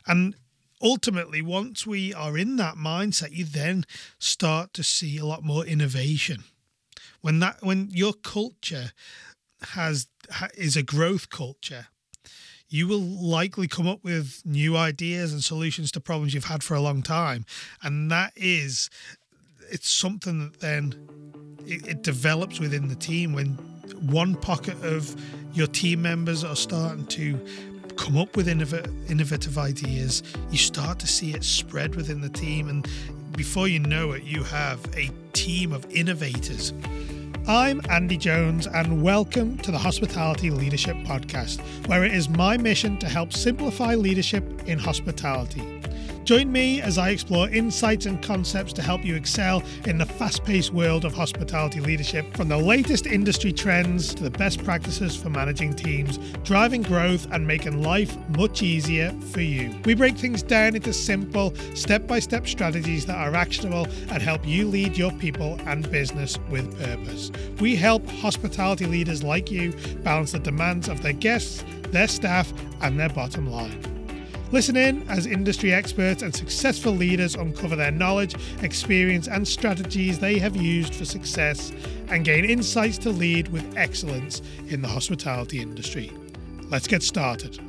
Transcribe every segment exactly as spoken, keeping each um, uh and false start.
And ultimately, once we are in that mindset, you then start to see a lot more innovation. When that, when your culture has is a growth culture, you will likely come up with new ideas and solutions to problems you've had for a long time. And that is, it's something that then it, it develops within the team. When one pocket of your team members are starting to come up with innov- innovative ideas, you start to see it spread within the team. And before you know it, you have a team of innovators. I'm Andy Jones, and welcome to the Hospitality Leadership Podcast, where it is my mission to help simplify leadership in hospitality. Join me as I explore insights and concepts to help you excel in the fast-paced world of hospitality leadership, from the latest industry trends to the best practices for managing teams, driving growth and making life much easier for you. We break things down into simple, step-by-step strategies that are actionable and help you lead your people and business with purpose. We help hospitality leaders like you balance the demands of their guests, their staff, and their bottom line. Listen in as industry experts and successful leaders uncover their knowledge, experience, and strategies they have used for success, and gain insights to lead with excellence in the hospitality industry. Let's get started.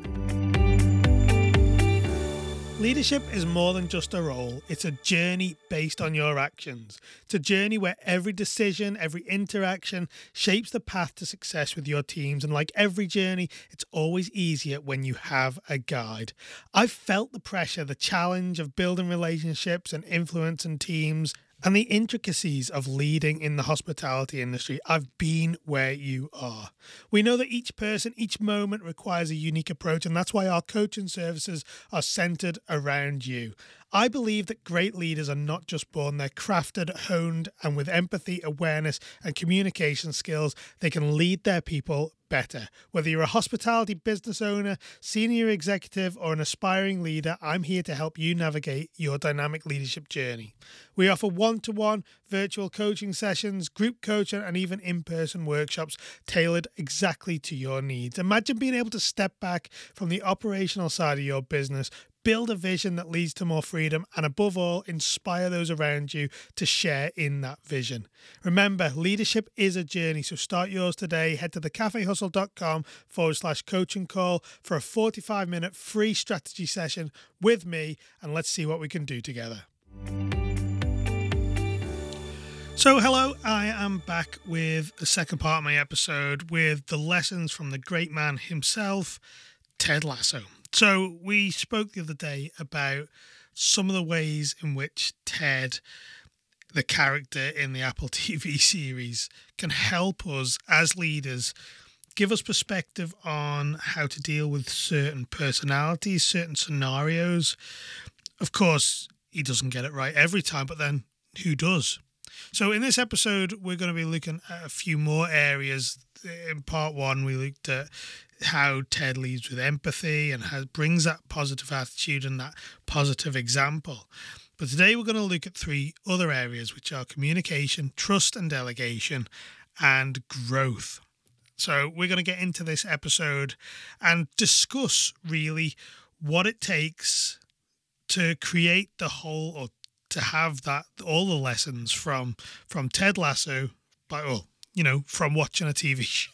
Leadership is more than just a role. It's a journey based on your actions. It's a journey where every decision, every interaction shapes the path to success with your teams. And like every journey, it's always easier when you have a guide. I've felt the pressure, the challenge of building relationships and influencing teams, and the intricacies of leading in the hospitality industry. I've been where you are. We know that each person, each moment requires a unique approach, and that's why our coaching services are centered around you. I believe that great leaders are not just born, they're crafted, honed, and with empathy, awareness, and communication skills, they can lead their people better. Whether you're a hospitality business owner, senior executive, or an aspiring leader, I'm here to help you navigate your dynamic leadership journey. We offer one-to-one virtual coaching sessions, group coaching, and even in-person workshops tailored exactly to your needs. Imagine being able to step back from the operational side of your business, build a vision that leads to more freedom, and above all, inspire those around you to share in that vision. Remember, leadership is a journey, so start yours today. Head to thecafehustle.com forward slash coaching call for a forty-five minute free strategy session with me, and let's see what we can do together. So hello, I am back with the second part of my episode with the lessons from the great man himself, Ted Lasso. So we spoke the other day about some of the ways in which Ted, the character in the Apple T V series, can help us as leaders, give us perspective on how to deal with certain personalities, certain scenarios. Of course, he doesn't get it right every time, but then who does? So in this episode, we're going to be looking at a few more areas. In part one, we looked at how Ted leads with empathy and how brings that positive attitude and that positive example. But today we're going to look at three other areas, which are communication, trust and delegation, and growth. So we're going to get into this episode and discuss really what it takes to create the whole, or to have that, all the lessons from, from Ted Lasso, by, well, you know, from watching a T V show.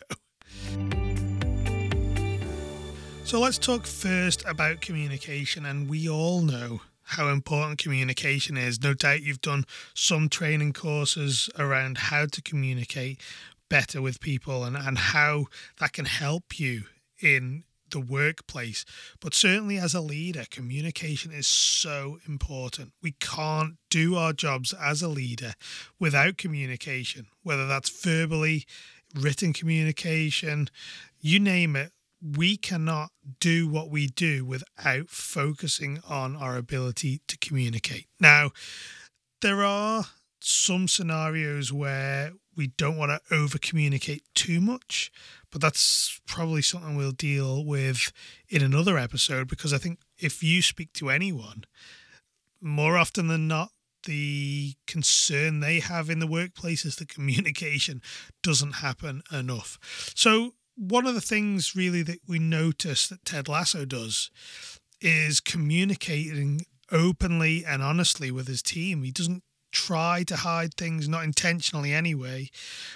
So let's talk first about communication, and we all know how important communication is. No doubt you've done some training courses around how to communicate better with people and, and how that can help you in the workplace. But certainly as a leader, communication is so important. We can't do our jobs as a leader without communication, whether that's verbally, written communication, you name it. We cannot do what we do without focusing on our ability to communicate. Now, there are some scenarios where we don't want to over communicate too much, but that's probably something we'll deal with in another episode, because I think if you speak to anyone, more often than not, the concern they have in the workplace is that communication doesn't happen enough. So one of the things really that we notice that Ted Lasso does is communicating openly and honestly with his team. He doesn't try to hide things, not intentionally anyway.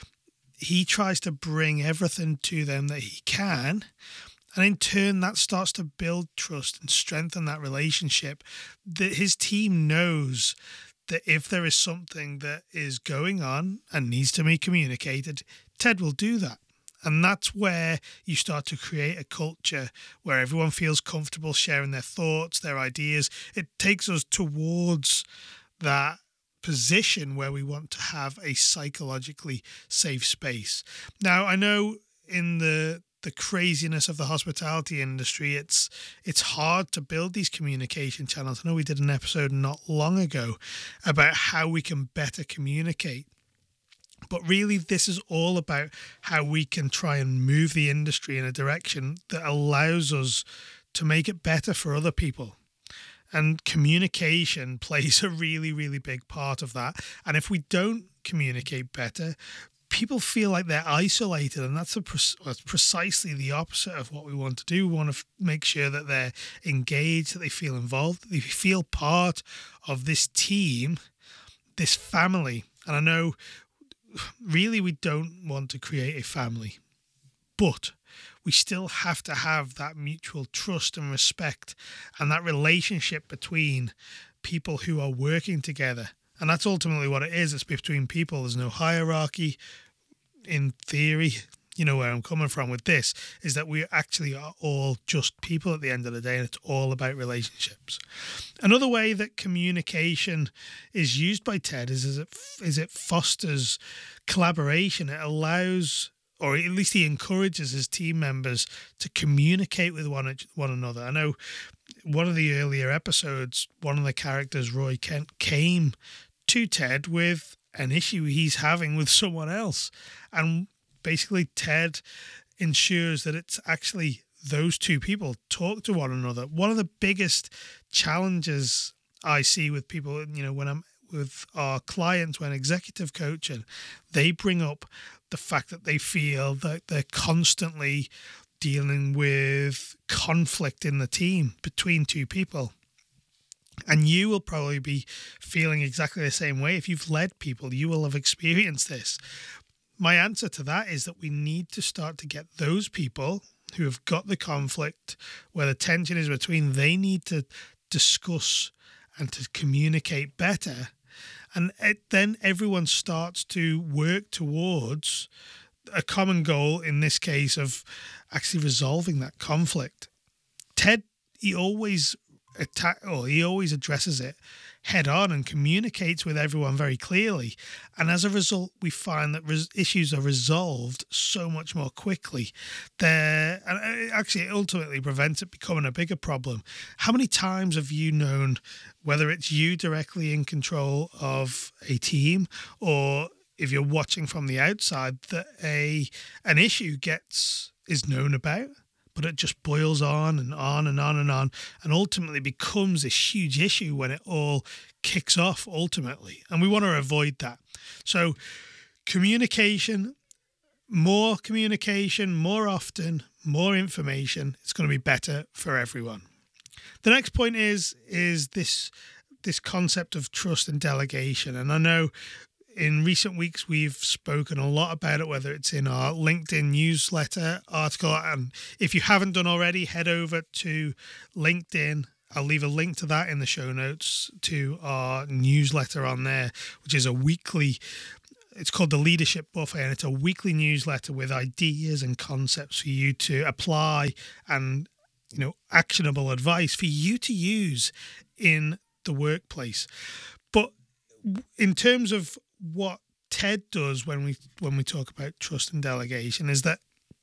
He tries to bring everything to them that he can. And in turn, that starts to build trust and strengthen that relationship. That his team knows that if there is something that is going on and needs to be communicated, Ted will do that. And that's where you start to create a culture where everyone feels comfortable sharing their thoughts, their ideas. It takes us towards that position where we want to have a psychologically safe space. Now, I know in the the craziness of the hospitality industry, it's it's hard to build these communication channels. I know we did an episode not long ago about how we can better communicate. But really, this is all about how we can try and move the industry in a direction that allows us to make it better for other people. And communication plays a really, really big part of that. And if we don't communicate better, people feel like they're isolated. And that's, a, that's precisely the opposite of what we want to do. We want to f- make sure that they're engaged, that they feel involved, that they feel part of this team, this family. And I know really we don't want to create a family, but we still have to have that mutual trust and respect and that relationship between people who are working together. And that's ultimately what it is. It's between people. There's no hierarchy in theory. You know where I'm coming from with this, is that we actually are all just people at the end of the day, and it's all about relationships. Another way that communication is used by Ted is, is, it, is it fosters collaboration. It allows, or at least he encourages his team members to communicate with one, one another. I know one of the earlier episodes, one of the characters, Roy Kent, came to Ted with an issue he's having with someone else. And basically, Ted ensures that it's actually those two people talk to one another. One of the biggest challenges I see with people, you know, when I'm with our clients, when executive coaching, they bring up the fact that they feel that they're constantly dealing with conflict in the team between two people. And you will probably be feeling exactly the same way. If you've led people, you will have experienced this. My answer to that is that we need to start to get those people who have got the conflict, where the tension is between, they need to discuss and to communicate better. And it, then everyone starts to work towards a common goal, in this case of actually resolving that conflict. Ted, he always attack, or he always addresses it head on and communicates with everyone very clearly. And as a result, we find that res- issues are resolved so much more quickly. There, and it actually ultimately prevents it becoming a bigger problem. How many times have you known, whether it's you directly in control of a team, or if you're watching from the outside, that a an issue gets is known about, but it just boils on and on and on and on, and ultimately becomes this huge issue when it all kicks off ultimately. And we want to avoid that. So communication, more communication, more often, more information, it's going to be better for everyone. The next point is, is this, this concept of trust and delegation. And I know in recent weeks, we've spoken a lot about it, whether it's in our LinkedIn newsletter article. And if you haven't done already, head over to LinkedIn. I'll leave a link to that in the show notes to our newsletter on there, which is a weekly, it's called the Leadership Buffet, and it's a weekly newsletter with ideas and concepts for you to apply and, you know, actionable advice for you to use in the workplace. But in terms of what Ted does when we when we talk about trust and delegation, is that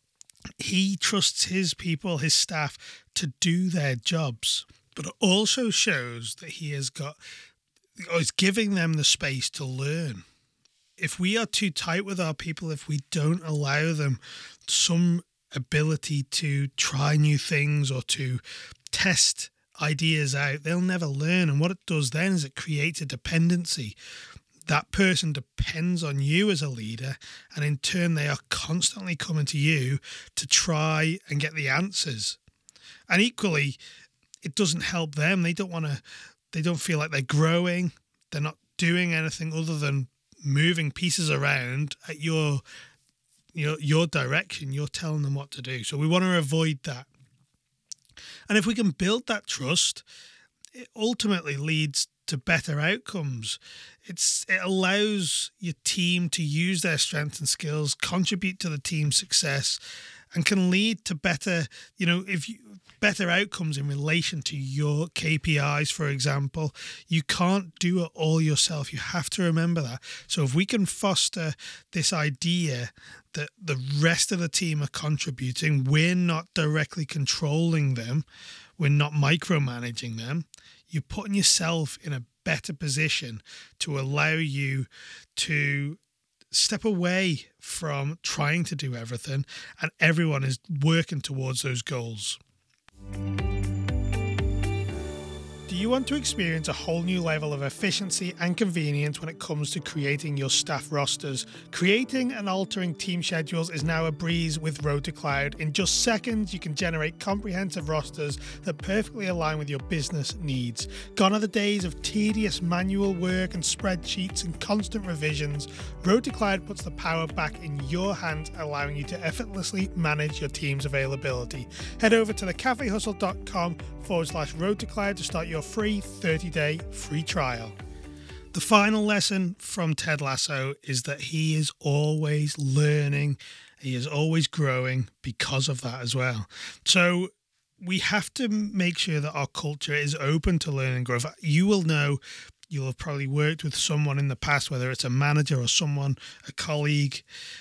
he trusts his people, his staff, to do their jobs, but it also shows that he has got, or is giving them the space to learn. If we are too tight with our people, if we don't allow them some ability to try new things or to test ideas out, they'll never learn. And what it does then is it creates a dependency. That person depends on you as a leader, and in turn they are constantly coming to you to try and get the answers. And equally, it doesn't help them. They don't want to, they don't feel like they're growing. They're not doing anything other than moving pieces around at your, your, your direction. You're telling them what to do. So we want to avoid that. And if we can build that trust, it ultimately leads to better outcomes. It's it allows your team to use their strengths and skills, contribute to the team's success, and can lead to better, you know, if you better outcomes in relation to your K P Is, for example. You can't do it all yourself. You have to remember that. So if we can foster this idea that the rest of the team are contributing, we're not directly controlling them, we're not micromanaging them, you're putting yourself in a better position to allow you to step away from trying to do everything, and everyone is working towards those goals. Do you want to experience a whole new level of efficiency and convenience when it comes to creating your staff rosters? Creating and altering team schedules is now a breeze with Road to Cloud. In just seconds, you can generate comprehensive rosters that perfectly align with your business needs. Gone are the days of tedious manual work and spreadsheets and constant revisions. Road to Cloud puts the power back in your hands, allowing you to effortlessly manage your team's availability. Head over to thecafehustle.com forward slash road to cloud to start your free thirty-day free trial. The final lesson from Ted Lasso is that he is always learning. He is always growing because of that as well. So we have to make sure that our culture is open to learning and growth. You will know, you'll have probably worked with someone in the past, whether it's a manager or someone, a colleague,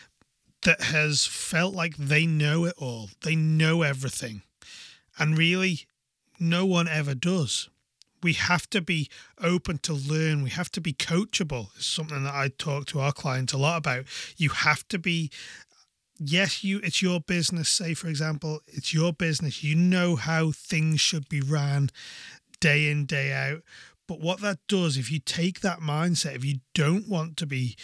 that has felt like they know it all. They know everything. And really, no one ever does. We have to be open to learn. We have to be coachable. It's something that I talk to our clients a lot about. You have to be, yes, you. It's your business. Say, for example, it's your business. You know how things should be ran day in, day out. But what that does, if you take that mindset, if you don't want to be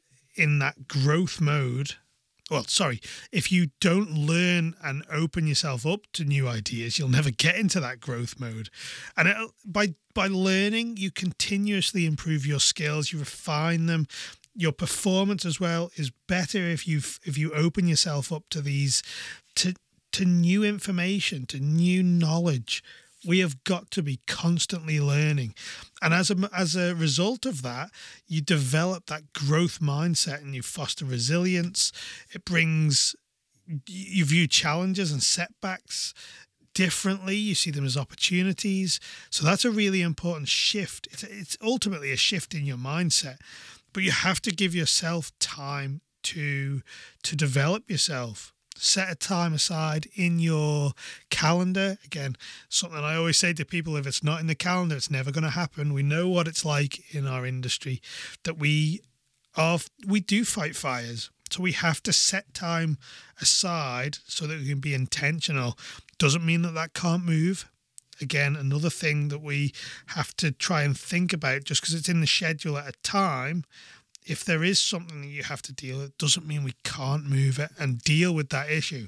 in that growth mode, well, sorry, if you don't learn and open yourself up to new ideas, you'll never get into that growth mode. And it, by by learning, you continuously improve your skills, you refine them. Your performance as well is better if you if you open yourself up to these, to to new information, to new knowledge. We have got to be constantly learning. And as a, as a result of that, you develop that growth mindset and you foster resilience. It brings, you view challenges and setbacks differently. You see them as opportunities. So that's a really important shift. It's, it's ultimately a shift in your mindset, but you have to give yourself time to, to develop yourself. Set a time aside in your calendar. Again, something I always say to people, if it's not in the calendar, it's never going to happen. We know what it's like in our industry, that we are, we do fight fires. So we have to set time aside so that we can be intentional. Doesn't mean that that can't move. Again, another thing that we have to try and think about, just because it's in the schedule at a time, if there is something that you have to deal with, it doesn't mean we can't move it and deal with that issue.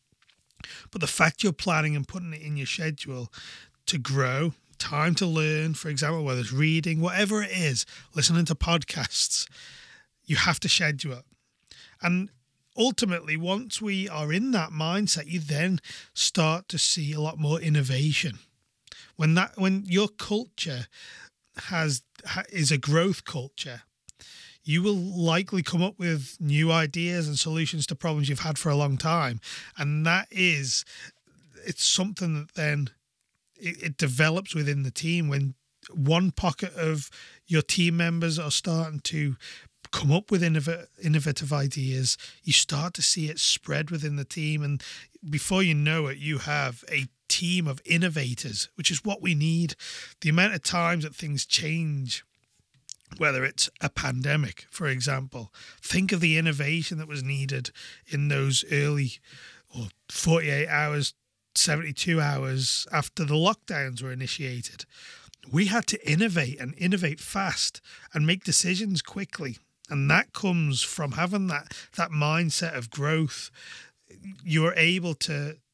But the fact you're planning and putting it in your schedule to grow, time to learn, for example, whether it's reading, whatever it is, listening to podcasts, you have to schedule it. And ultimately, once we are in that mindset, you then start to see a lot more innovation. When that, when your culture has is a growth culture, you will likely come up with new ideas and solutions to problems you've had for a long time. And that is, it's something that then it, it develops within the team. When one pocket of your team members are starting to come up with innov- innovative ideas, you start to see it spread within the team. And before you know it, you have a team of innovators, which is what we need. The amount of times that things change, whether it's a pandemic, for example, think of the innovation that was needed in those early or forty-eight hours, seventy-two hours after the lockdowns were initiated. We had to innovate and innovate fast and make decisions quickly. And that comes from having that, that mindset of growth. You're able to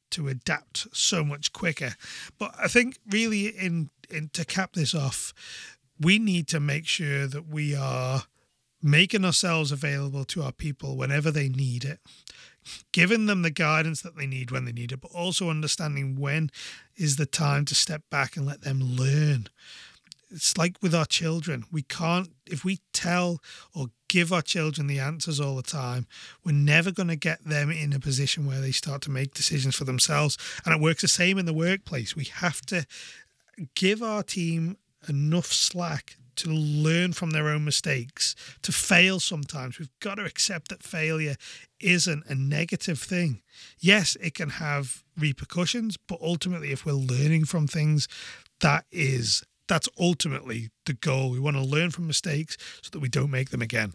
to adapt so much quicker. But I think really in, in to cap this off, we need to make sure that we are making ourselves available to our people whenever they need it, giving them the guidance that they need when they need it, but also understanding when is the time to step back and let them learn. It's like with our children. We can't, if we tell or give our children the answers all the time, we're never going to get them in a position where they start to make decisions for themselves. And it works the same in the workplace. We have to give our team enough slack to learn from their own mistakes, to fail sometimes. We've got to accept that failure isn't a negative thing. Yes, it can have repercussions, but ultimately if we're learning from things, that is That's ultimately the goal. We want to learn from mistakes so that we don't make them again.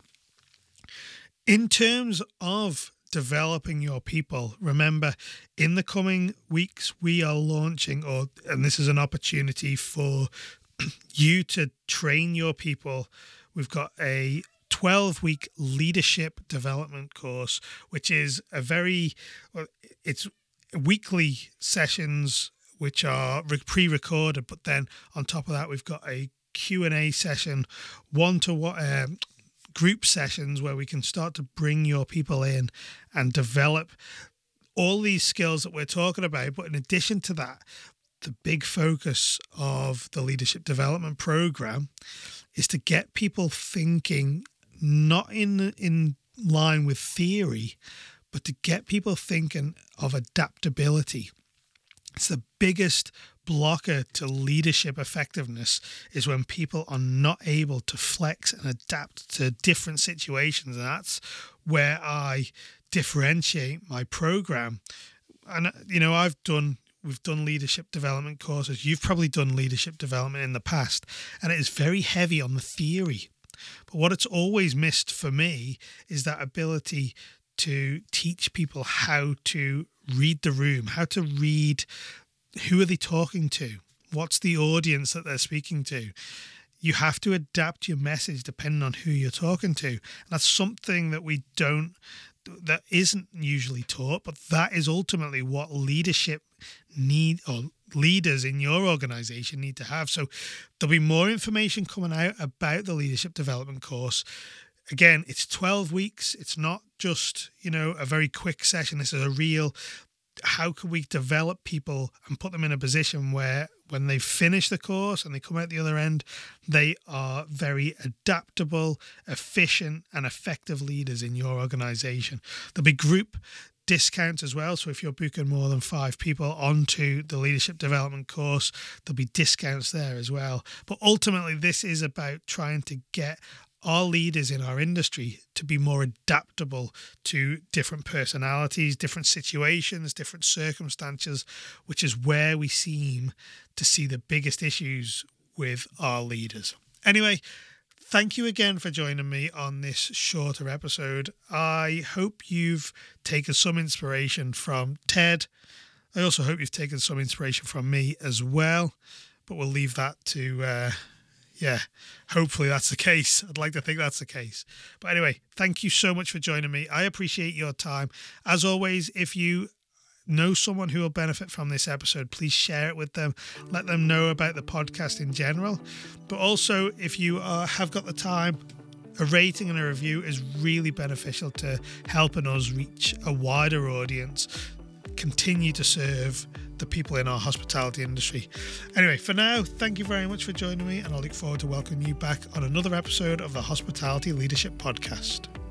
In terms of developing your people, remember, in the coming weeks, we are launching, or and this is an opportunity for you to train your people. We've got a twelve-week leadership development course, which is a very, well, it's weekly sessions which are pre-recorded, but then on top of that, we've got a Q and A session, one-to-one um, group sessions where we can start to bring your people in and develop all these skills that we're talking about. But in addition to that, the big focus of the leadership development program is to get people thinking not in in line with theory, but to get people thinking of adaptability. It's the biggest blocker to leadership effectiveness is when people are not able to flex and adapt to different situations. And that's where I differentiate my program. And, you know, I've done, we've done leadership development courses. You've probably done leadership development in the past, and it is very heavy on the theory. But what it's always missed for me is that ability to teach people how to read the room, how to read who are they talking to, what's the audience that they're speaking to. You have to adapt your message depending on who you're talking to. And that's something that we don't, that isn't usually taught, but that is ultimately what leadership need, or leaders in your organization need to have. So there'll be more information coming out about the leadership development course. Again, it's twelve weeks. It's not just, you know, a very quick session. This is a real, how can we develop people and put them in a position where when they finish the course and they come out the other end, they are very adaptable, efficient, and effective leaders in your organization. There'll be group discounts as well. So if you're booking more than five people onto the leadership development course, there'll be discounts there as well. But ultimately, this is about trying to get our leaders in our industry to be more adaptable to different personalities, different situations, different circumstances, which is where we seem to see the biggest issues with our leaders. Anyway, thank you again for joining me on this shorter episode. I hope you've taken some inspiration from Ted. I also hope you've taken some inspiration from me as well, but we'll leave that to... Uh, Yeah, hopefully that's the case. I'd like to think that's the case. But anyway, thank you so much for joining me. I appreciate your time. As always, if you know someone who will benefit from this episode, please share it with them. Let them know about the podcast in general. But also, if you uh, have got the time, a rating and a review is really beneficial to helping us reach a wider audience, continue to serve the people in our hospitality industry. Anyway, for now, thank you very much for joining me, and I look forward to welcoming you back on another episode of the Hospitality Leadership Podcast.